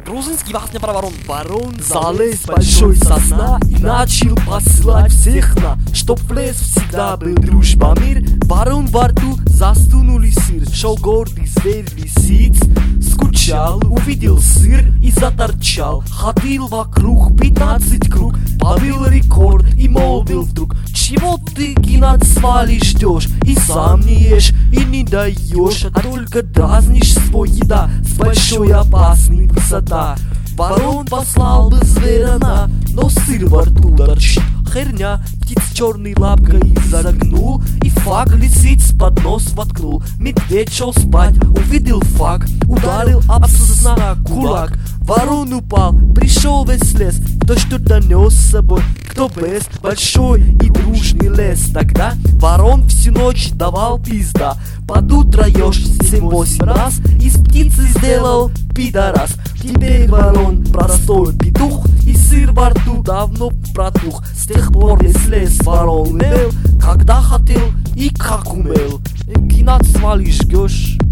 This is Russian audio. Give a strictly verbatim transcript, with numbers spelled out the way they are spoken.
Грузинский басня про ворон. Ворон залез большой сосна и начал посылать всех на, чтоб в лес всегда был дружба, мир. Ворон во рту засунули сыр, шел гордый зверь лисиц, скучал, увидел сыр и заторчал. Ходил вокруг пятнадцать круг, побил рекорд и молвил вдруг: чего ты, Геннад, свали ждешь? И сам не ешь, и не даешь, а только дразнишь свой еда с большой опасной высота. Ворон послал бы зверя на, но сыр во рту торчит. Херня, птиц черной лапкой загнул, и фак лисиц под нос воткнул. Медведь шел спать, увидел фак, ударил об сосна кулак. Ворон упал, пришел весь лес, кто что-то нес с собой, кто без, большой и дружный лес. Тогда ворон всю ночь давал пизда, под утро ешь семь-восемь раз, из птицы сделал пидорас. Теперь ворон простой петух, и сыр во рту давно протух. С тех пор весь лес ворон имел, когда хотел и как умел. Геннад, свали жгешь.